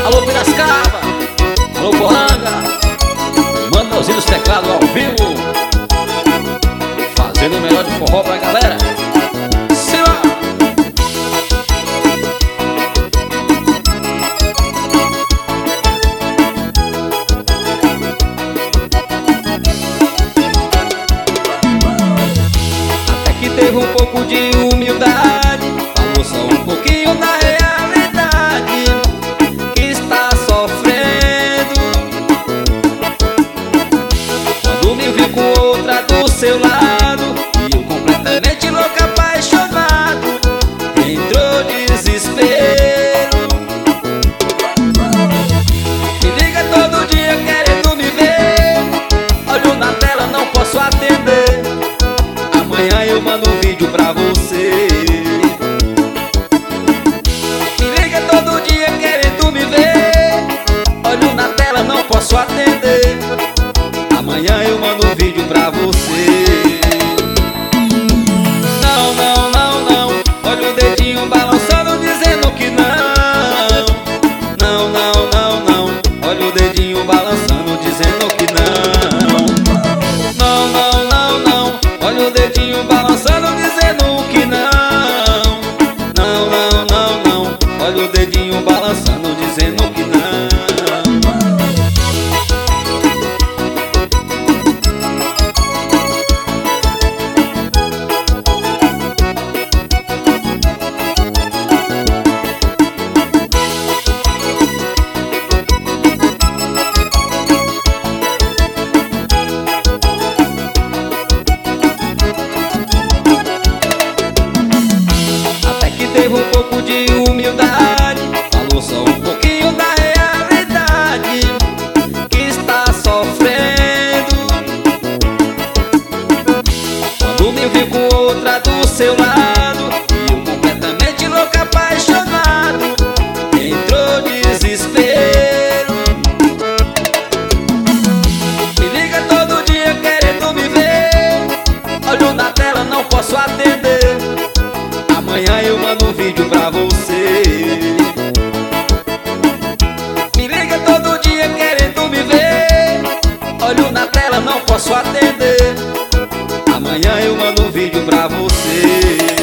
Alô Piracicaba, alô Poranga, Mandozinho os teclados ao vivo, fazendo o melhor de forró pra galera. Simbora! Até que teve um pouco de humildade, falou só um pouquinho da realidade que está sofrendo. Quando me viu com outra do seu lado e eu completamente louco, apaixonado, entrou desespero. Me liga todo dia querendo me ver, olho na tela, não posso atender. Amanhã eu mando um vídeo pra você. Me liga todo dia querendo me ver, olho na tela, não posso atender. Amanhã eu mando um vídeo pra você. Não, não, não, não, olha o dedinho balançando dizendo que não. Não, não, não, não, olha o dedinho balançando dizendo que não. Não, não, não, não, olha o dedinho balançando dizendo que não. Não, não, não, não, olha o dedinho balançando dizendo que não. Teve um pouco de humildade, falou só um pouquinho da realidade que está sofrendo. Quando me viu com outra do seu lado e eu completamente louco, apaixonado, entrou desespero. Me liga todo dia querendo me ver, olho na tela, não posso atender. Amanhã eu mando um vídeo pra você. Me liga todo dia querendo me ver, olho na tela, não posso atender. Amanhã eu mando um vídeo pra você.